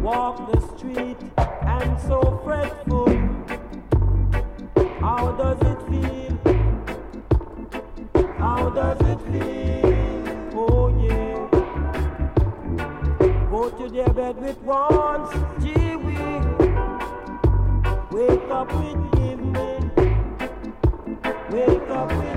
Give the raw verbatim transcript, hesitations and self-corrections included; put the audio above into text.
walk the street and so fretful. How does it feel? How does it feel? Oh yeah. Go to their bed with once, gee wee. Wake up with evening. Wake up with